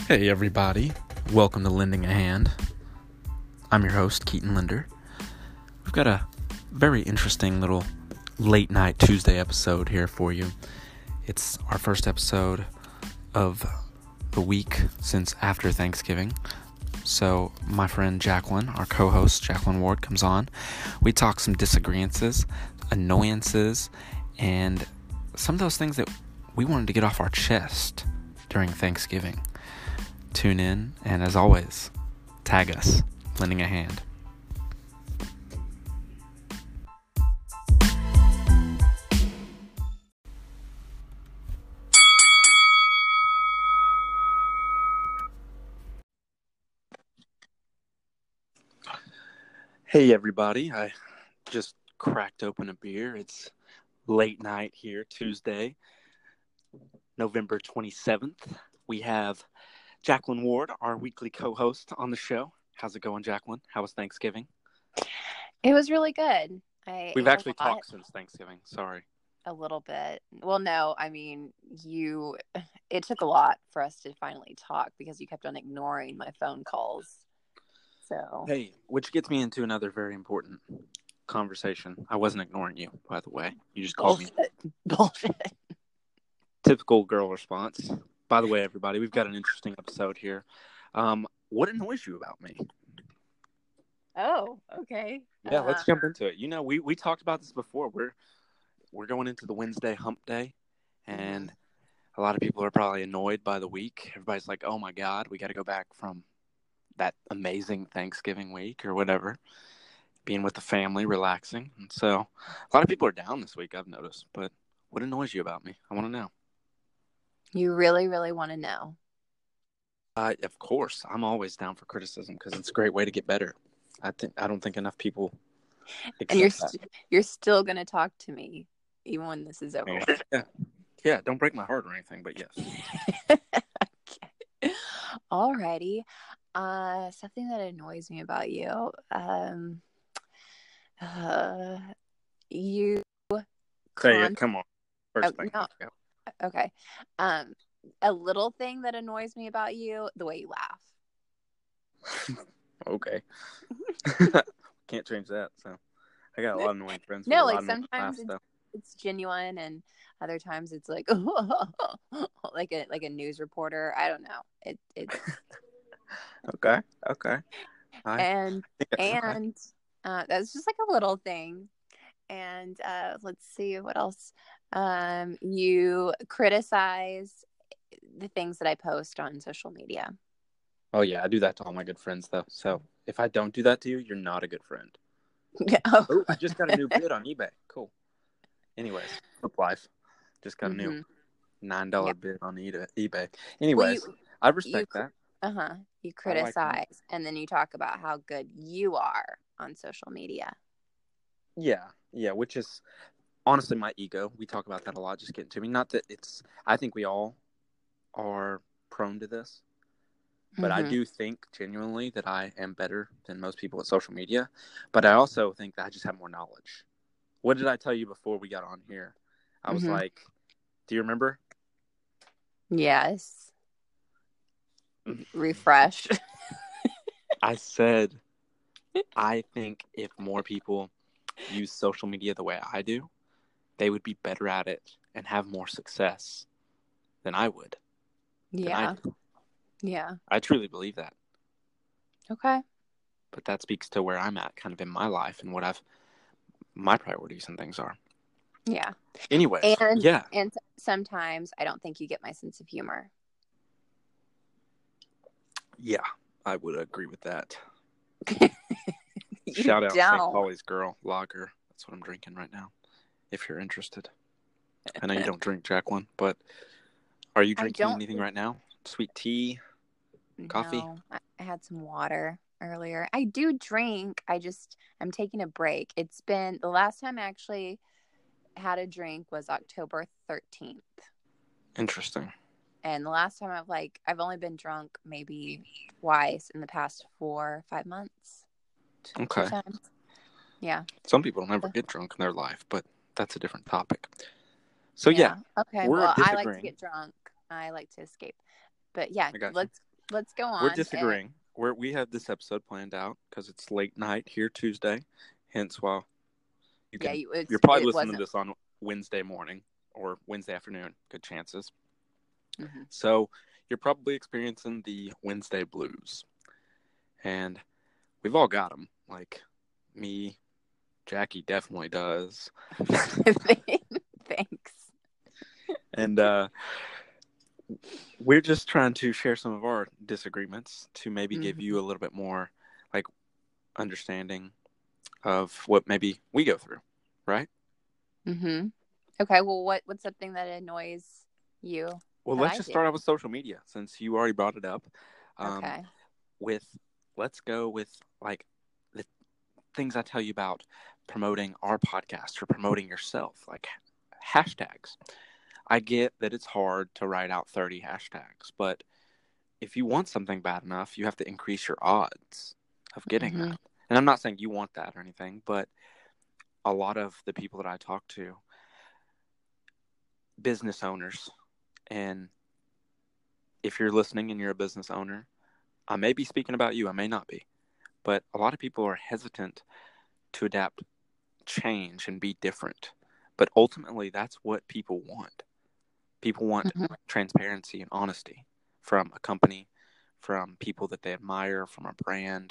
Hey everybody, welcome to Lending a Hand. I'm your host, Keaton Linder. We've got a very interesting little late night Tuesday episode here for you. It's our first episode of the week since after Thanksgiving. So my friend Jacqueline, our co-host, Jacqueline Ward, comes on. We talk some disagreements, annoyances, and some of those things that we wanted to get off our chest during Thanksgiving. Tune in, and as always, tag us, Lending a Hand. Hey everybody, I just cracked open a beer. It's late night here, Tuesday, November 27th. We have Jacqueline Ward, our weekly co-host on the show. How's it going, Jacqueline? How was Thanksgiving? It was really good. We've actually talked since Thanksgiving. Sorry. A little bit. Well, no, I mean, it took a lot for us to finally talk because you kept on ignoring my phone calls. So. Hey, which gets me into another very important conversation. I wasn't ignoring you, by the way. You just called me. Bullshit. Typical girl response. By the way, everybody, we've got an interesting episode here. What annoys you about me? Oh, okay. Yeah, let's jump into it. You know, we talked about this before. We're going into the Wednesday hump day, and a lot of people are probably annoyed by the week. Everybody's like, oh my God, we got to go back from that amazing Thanksgiving week or whatever, being with the family, relaxing. And so a lot of people are down this week, I've noticed. But what annoys you about me? I want to know. You really, really want to know? Of course, I'm always down for criticism because it's a great way to get better. I don't think enough people accept and you're still going to talk to me even when this is over. Yeah, don't break my heart or anything, but yes. Okay. Alrighty. Something that annoys me about you. You say it. Come on. First thing. No. Okay. A little thing that annoys me about you, the way you laugh. Okay. Can't change that. So I got a lot of annoying friends. No, like sometimes it's genuine, and other times it's like like a news reporter. I don't know. It's okay. And that's just like a little thing. And let's see what else. You criticize the things that I post on social media. Oh yeah, I do that to all my good friends though. So if I don't do that to you, you're not a good friend. Oh, I just got a new bid on eBay. Cool. Anyways, Flip Life just got a new $9 bid on eBay. Anyways, I respect that. You criticize, and then you talk about how good you are on social media. Yeah, which is honestly my ego. We talk about that a lot, just getting to me. Not that I think we all are prone to this, but I do think genuinely that I am better than most people at social media. But I also think that I just have more knowledge. What did I tell you before we got on here? I was like, do you remember? Yes. Refresh. I said, I think if more people use social media the way I do, they would be better at it and have more success than I would. Yeah. Yeah. I truly believe that. Okay. But that speaks to where I'm at kind of in my life and what my priorities and things are. Yeah. Anyways, And sometimes I don't think you get my sense of humor. Yeah, I would agree with that. Shout out St. Pauli's Girl Lager. That's what I'm drinking right now, if you're interested. I know you don't drink, Jacqueline, but are you drinking anything right now? Sweet tea? Coffee? No, I had some water earlier. I do drink. I'm taking a break. It's been, the last time I actually had a drink was October 13th. Interesting. And the last time I've only been drunk maybe twice in the past 4 or 5 months. Okay. 2 times. Yeah. Some people don't ever get drunk in their life, but that's a different topic. So yeah. Okay. Well, I like to get drunk. I like to escape. But yeah, let's go on. We're disagreeing. We have this episode planned out because it's late night here Tuesday. Hence why you're probably listening to this on Wednesday morning or Wednesday afternoon. Good chances. Mm-hmm. So you're probably experiencing the Wednesday blues. And we've all got them. Like me, Jackie definitely does. Thanks. And we're just trying to share some of our disagreements to maybe give you a little bit more like understanding of what maybe we go through, right? Mm-hmm. Okay, well, what's something that annoys you? Well, let's just start out with social media since you already brought it up. Okay. Let's go with like the things I tell you about promoting our podcast or promoting yourself, like hashtags. I get that it's hard to write out 30 hashtags, but if you want something bad enough, you have to increase your odds of getting that. And I'm not saying you want that or anything, but a lot of the people that I talk to, business owners, and if you're listening and you're a business owner, I may be speaking about you, I may not be, but a lot of people are hesitant to adapt change and be different. But ultimately, that's what people want. People want transparency and honesty from a company, from people that they admire, from a brand.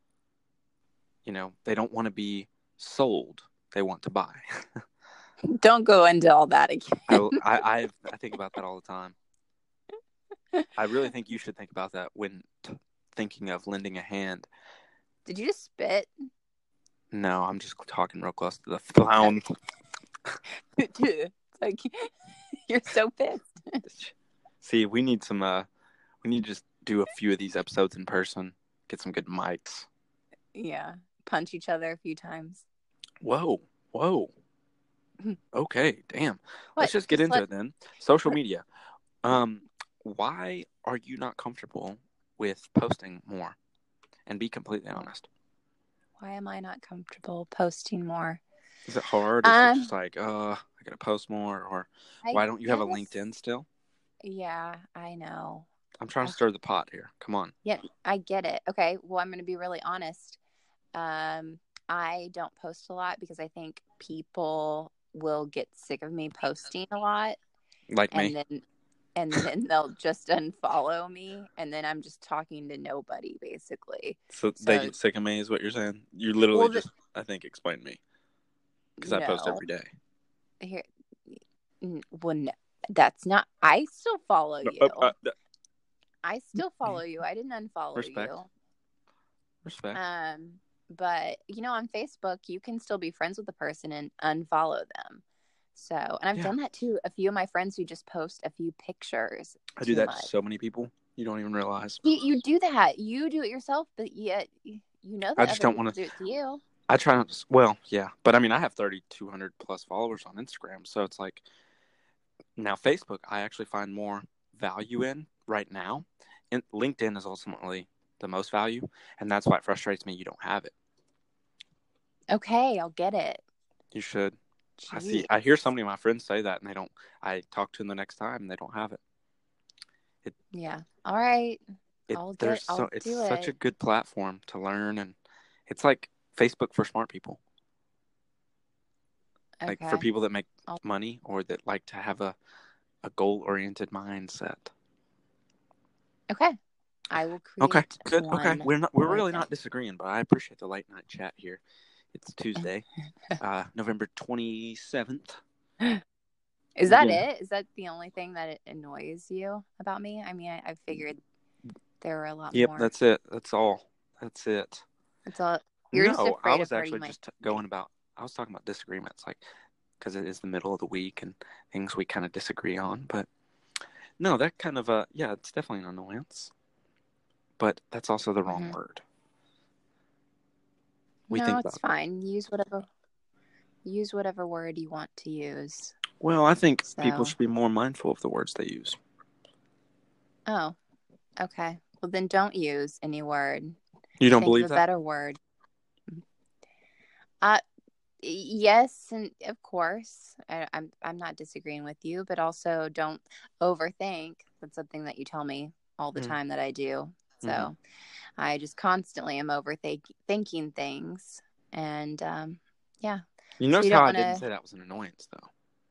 You know, they don't want to be sold. They want to buy. Don't go into all that again. I think about that all the time. I really think you should think about that when thinking of lending a hand. Did you just spit? No, I'm just talking real close to the phone. It's like you're so pissed. See, we need to just do a few of these episodes in person. Get some good mics. Yeah, punch each other a few times. Whoa. Okay, damn. Let's just get into it then. Social media. Why are you not comfortable with posting more? And be completely honest. Why am I not comfortable posting more? Is it hard? Is it just like, I gotta post more? Or why don't you have a LinkedIn still? Yeah, I know. I'm trying to stir the pot here. Come on. Yeah, I get it. Okay, well, I'm going to be really honest. I don't post a lot because I think people will get sick of me posting a lot. Like me. And then they'll just unfollow me, and then I'm just talking to nobody, basically. So they get sick of me is what you're saying? You literally I think, explain me. Because I post every day. Well, no, that's not... I still follow you. I still follow you. I didn't unfollow you. Respect. But, on Facebook, you can still be friends with the person and unfollow them. So, and I've done that to a few of my friends who just post a few pictures. I do that to so many people. You don't even realize. You do that. You do it yourself, but yet you know that I just don't want to do it to you. I try not to. Well, yeah. But I mean, I have 3,200 plus followers on Instagram. So it's like, now Facebook, I actually find more value in right now. And LinkedIn is ultimately the most value. And that's why it frustrates me you don't have it. Okay, I'll get it. You should. Jeez. I hear so many of my friends say that, and I talk to them the next time, and they don't have it. Yeah. All right. It's such a good platform to learn, and it's like Facebook for smart people. Okay. Like for people that make money or that like to have a goal-oriented mindset. Okay. I will create. Okay. Good. Okay. We're really not disagreeing, but I appreciate the late night chat here. It's Tuesday, November 27th. Is that it? Is that the only thing that annoys you about me? I mean, I figured there were a lot more. Yep, that's it. That's all. That's it. That's all. You're just afraid I was actually just I was talking about disagreements, like, because it is the middle of the week and things we kind of disagree on. But no, that kind of, it's definitely an annoyance. But that's also the wrong word. It's fine. Use whatever word you want to use. Well, I think people should be more mindful of the words they use. Oh, okay. Well, then don't use any word. You don't believe that? A better word. Yes, and of course, I'm not disagreeing with you, but also don't overthink. That's something that you tell me all the time that I do. So I just constantly am overthinking things. And yeah. You notice how I didn't say that was an annoyance, though.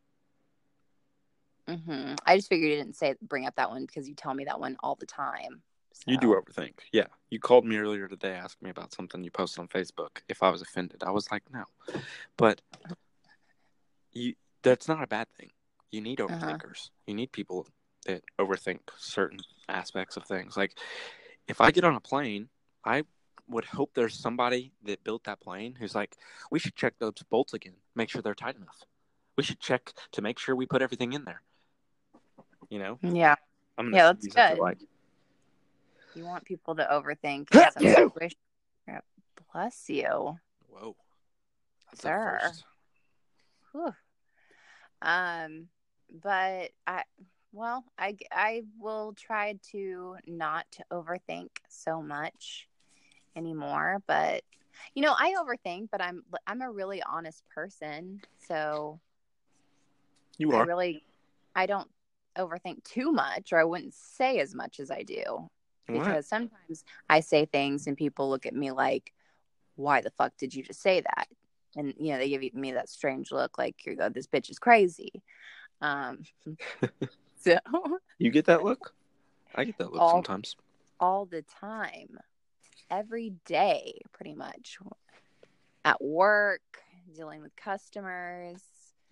I just figured you didn't bring up that one because you tell me that one all the time. So. You do overthink. Yeah. You called me earlier today asking me about something you posted on Facebook. If I was offended, I was like, no. But that's not a bad thing. You need overthinkers. You need people that overthink certain aspects of things. Like, if I get on a plane, I would hope there's somebody that built that plane who's like, we should check those bolts again, make sure they're tight enough. We should check to make sure we put everything in there. You know? Yeah. Yeah, that's good. Like. You want people to overthink. And bless you. Whoa. That's sir. Whew. But I will try to not overthink so much anymore. But I overthink, but I'm a really honest person, so you are. I don't overthink too much, or I wouldn't say as much as I do. Because sometimes I say things and people look at me like, why the fuck did you just say that? And, they give me that strange look like, this bitch is crazy. So you get that look? I get that look sometimes. All the time. Every day, pretty much. At work, dealing with customers,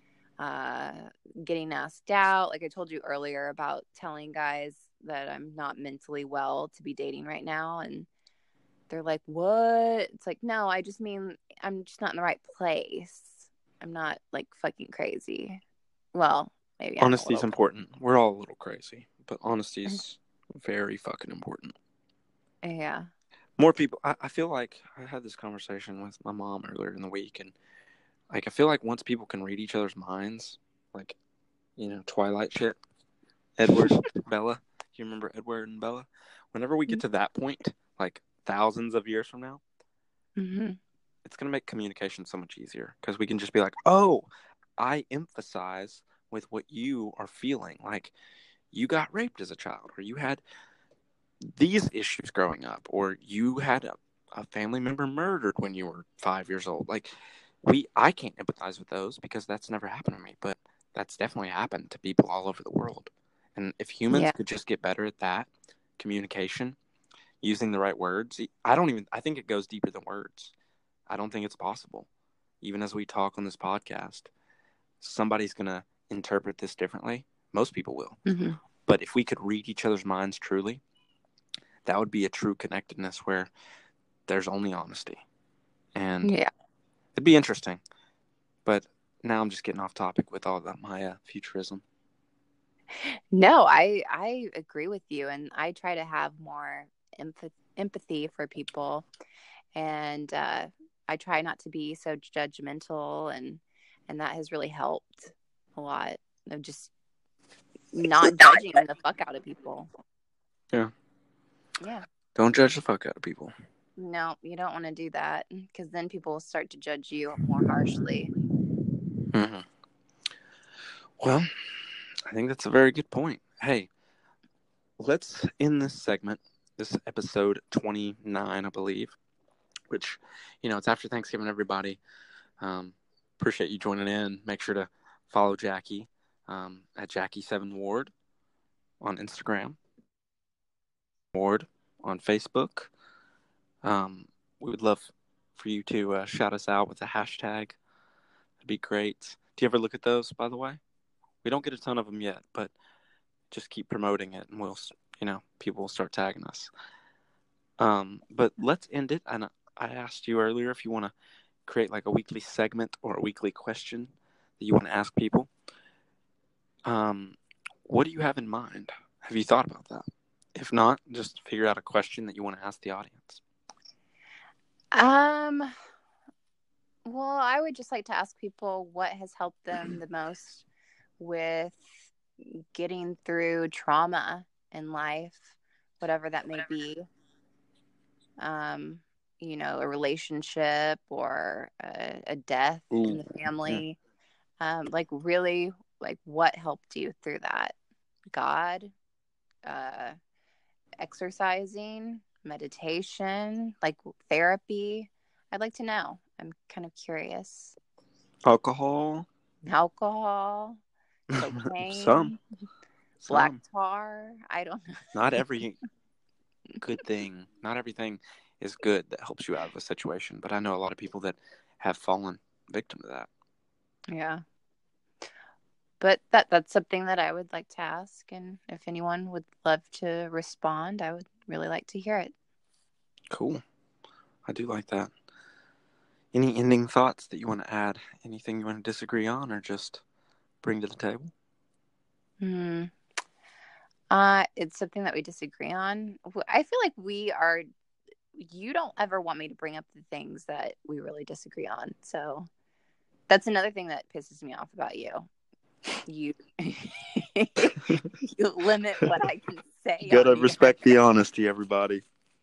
getting asked out. Like I told you earlier about telling guys that I'm not mentally well to be dating right now. And they're like, what? It's like, no, I just mean I'm just not in the right place. I'm not like fucking crazy. Well, maybe honesty is important. We're all a little crazy, but honesty is very fucking important. Yeah. More people, I feel like I had this conversation with my mom earlier in the week, and like I feel like once people can read each other's minds, like, Twilight shit, Edward, Bella, you remember Edward and Bella? Whenever we get to that point, like thousands of years from now, it's going to make communication so much easier because we can just be like, oh, I emphasize with what you are feeling. Like, you got raped as a child, or you had these issues growing up, or you had a family member murdered when you were 5 years old. Like, I can't empathize with those because that's never happened to me, but that's definitely happened to people all over the world. And if humans could just get better at that communication, using the right words, I think it goes deeper than words. I don't think it's possible. Even as we talk on this podcast, somebody's going to interpret this differently. Most people will. But if we could read each other's minds truly, that would be a true connectedness where there's only honesty. And it'd be interesting. But now I'm just getting off topic with all that my futurism. No, I agree with you, and I try to have more empathy for people, and I try not to be so judgmental, and that has really helped a lot of just not judging the fuck out of people. Yeah. Yeah. Don't judge the fuck out of people. No, you don't want to do that because then people will start to judge you more harshly. Well, I think that's a very good point. Hey, let's end this segment, this episode 29, I believe, which, it's after Thanksgiving, everybody. Appreciate you joining in. Make sure to follow Jackie at Jackie7Ward on Instagram, Ward on Facebook. We would love for you to shout us out with a hashtag. That'd be great. Do you ever look at those, by the way? We don't get a ton of them yet, but just keep promoting it, and we'll, people will start tagging us. But let's end it. And I asked you earlier if you want to create like a weekly segment or a weekly question that you want to ask people. What do you have in mind? Have you thought about that? If not, just figure out a question that you want to ask the audience. Well, I would just like to ask people what has helped them the most with getting through trauma in life, whatever that may be. A relationship or a death in the family. Yeah. Really, what helped you through that? God, exercising, meditation, like therapy? I'd like to know. I'm kind of curious. Alcohol, cocaine, some black tar. I don't know. Not every good thing, not everything is good that helps you out of a situation. But I know a lot of people that have fallen victim to that. Yeah. But that's something that I would like to ask. And if anyone would love to respond, I would really like to hear it. Cool. I do like that. Any ending thoughts that you want to add? Anything you want to disagree on or just bring to the table? It's something that we disagree on. I feel like you don't ever want me to bring up the things that we really disagree on. So that's another thing that pisses me off about you. You you limit what I can say. You gotta respect the honesty, everybody.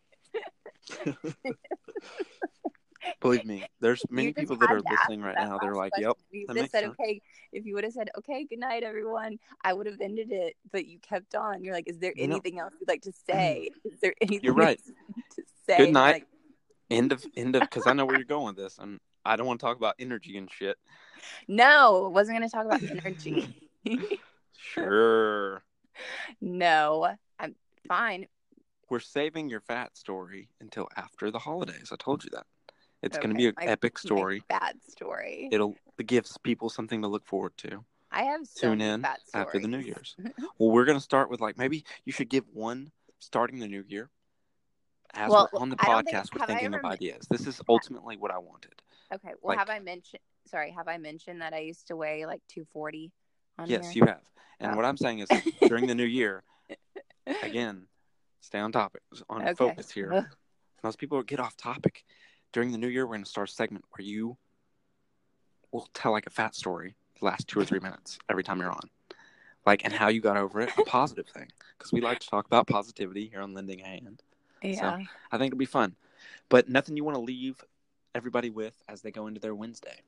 Believe me, there's many people that are listening right now. They're like, "Yep." You would have said, "Okay." If you would have said, "Okay, good night, everyone," I would have ended it. But you kept on. You're like, "Is there anything else you'd like to say? Is there anything?" You're right. To say? Good night. Like, end of. Because I know where you're going with this, and I don't want to talk about energy and shit. No, I wasn't going to talk about energy. Sure. No, I'm fine. We're saving your fat story until after the holidays. I told you that. It's going to be an epic story. Fat story. It gives people something to look forward to. I have tune in after the New Year's. Well, we're going to start with maybe you should give one starting the new year. As we're on the podcast, we're thinking of ideas. This is ultimately what I wanted. Okay. Well, have I mentioned that I used to weigh 240 on Yes, you have. And what I'm saying is during the new year, again, stay on topic, focus here. Most people get off topic. During the new year, we're going to start a segment where you will tell a fat story the last 2 or 3 minutes every time you're on. And how you got over it, a positive thing. Because we like to talk about positivity here on Lending a Hand. Yeah. So I think it'll be fun. But nothing you want to leave everybody with as they go into their Wednesday.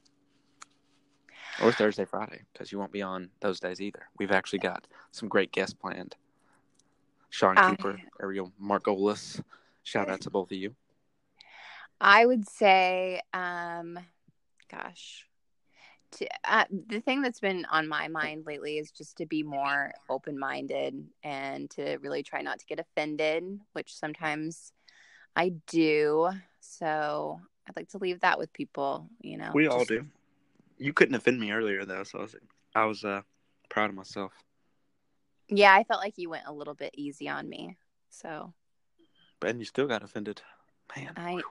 Or Thursday, Friday. Because you won't be on those days either. We've actually got some great guests planned. Sean Cooper, Ariel Margolis. Shout out to both of you. I would say, the thing that's been on my mind lately is just to be more open-minded and to really try not to get offended, which sometimes I do. So I'd like to leave that with people, We all do. You couldn't offend me earlier, though, so I was proud of myself. Yeah, I felt like you went a little bit easy on me, so. And you still got offended. Man.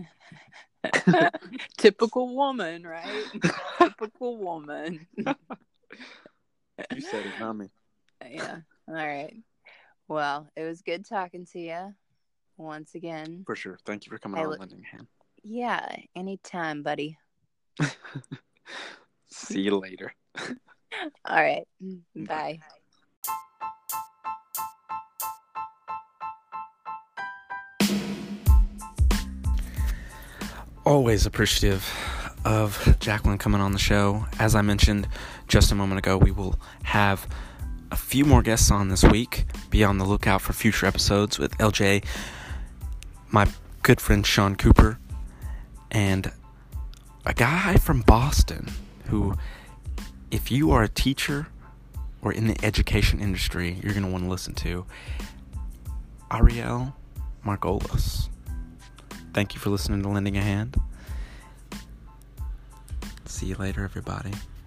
Typical woman, right? Typical woman. You said it, not me. Yeah. All right. Well, it was good talking to you once again. For sure. Thank you for coming on Lending a Hand. Yeah. Anytime, buddy. See you later. All right. Bye. Always appreciative of Jacqueline coming on the show. As I mentioned just a moment ago, we will have a few more guests on this week. Be on the lookout for future episodes with LJ, my good friend Sean Cooper, and a guy from Boston who, if you are a teacher or in the education industry, you're going to want to listen to, Ariel Margolis. Thank you for listening to Lending a Hand. See you later, everybody.